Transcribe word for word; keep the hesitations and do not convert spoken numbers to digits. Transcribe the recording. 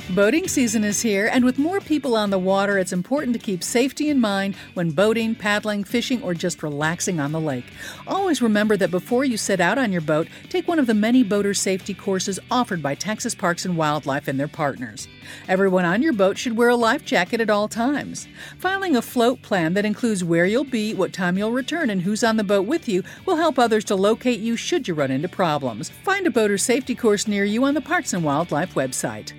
Boating season is here, and with more people on the water, it's important to keep safety in mind when boating, paddling, fishing, or just relaxing on the lake. Always remember that before you set out on your boat, take one of the many boater safety courses offered by Texas Parks and Wildlife and their partners. Everyone on your boat should wear a life jacket at all times. Filing a float plan that includes where you'll be, what time you'll return, and who's on the boat with you will help others to locate you should you run into problems. Find a boater safety course near you on the Parks and Wildlife website.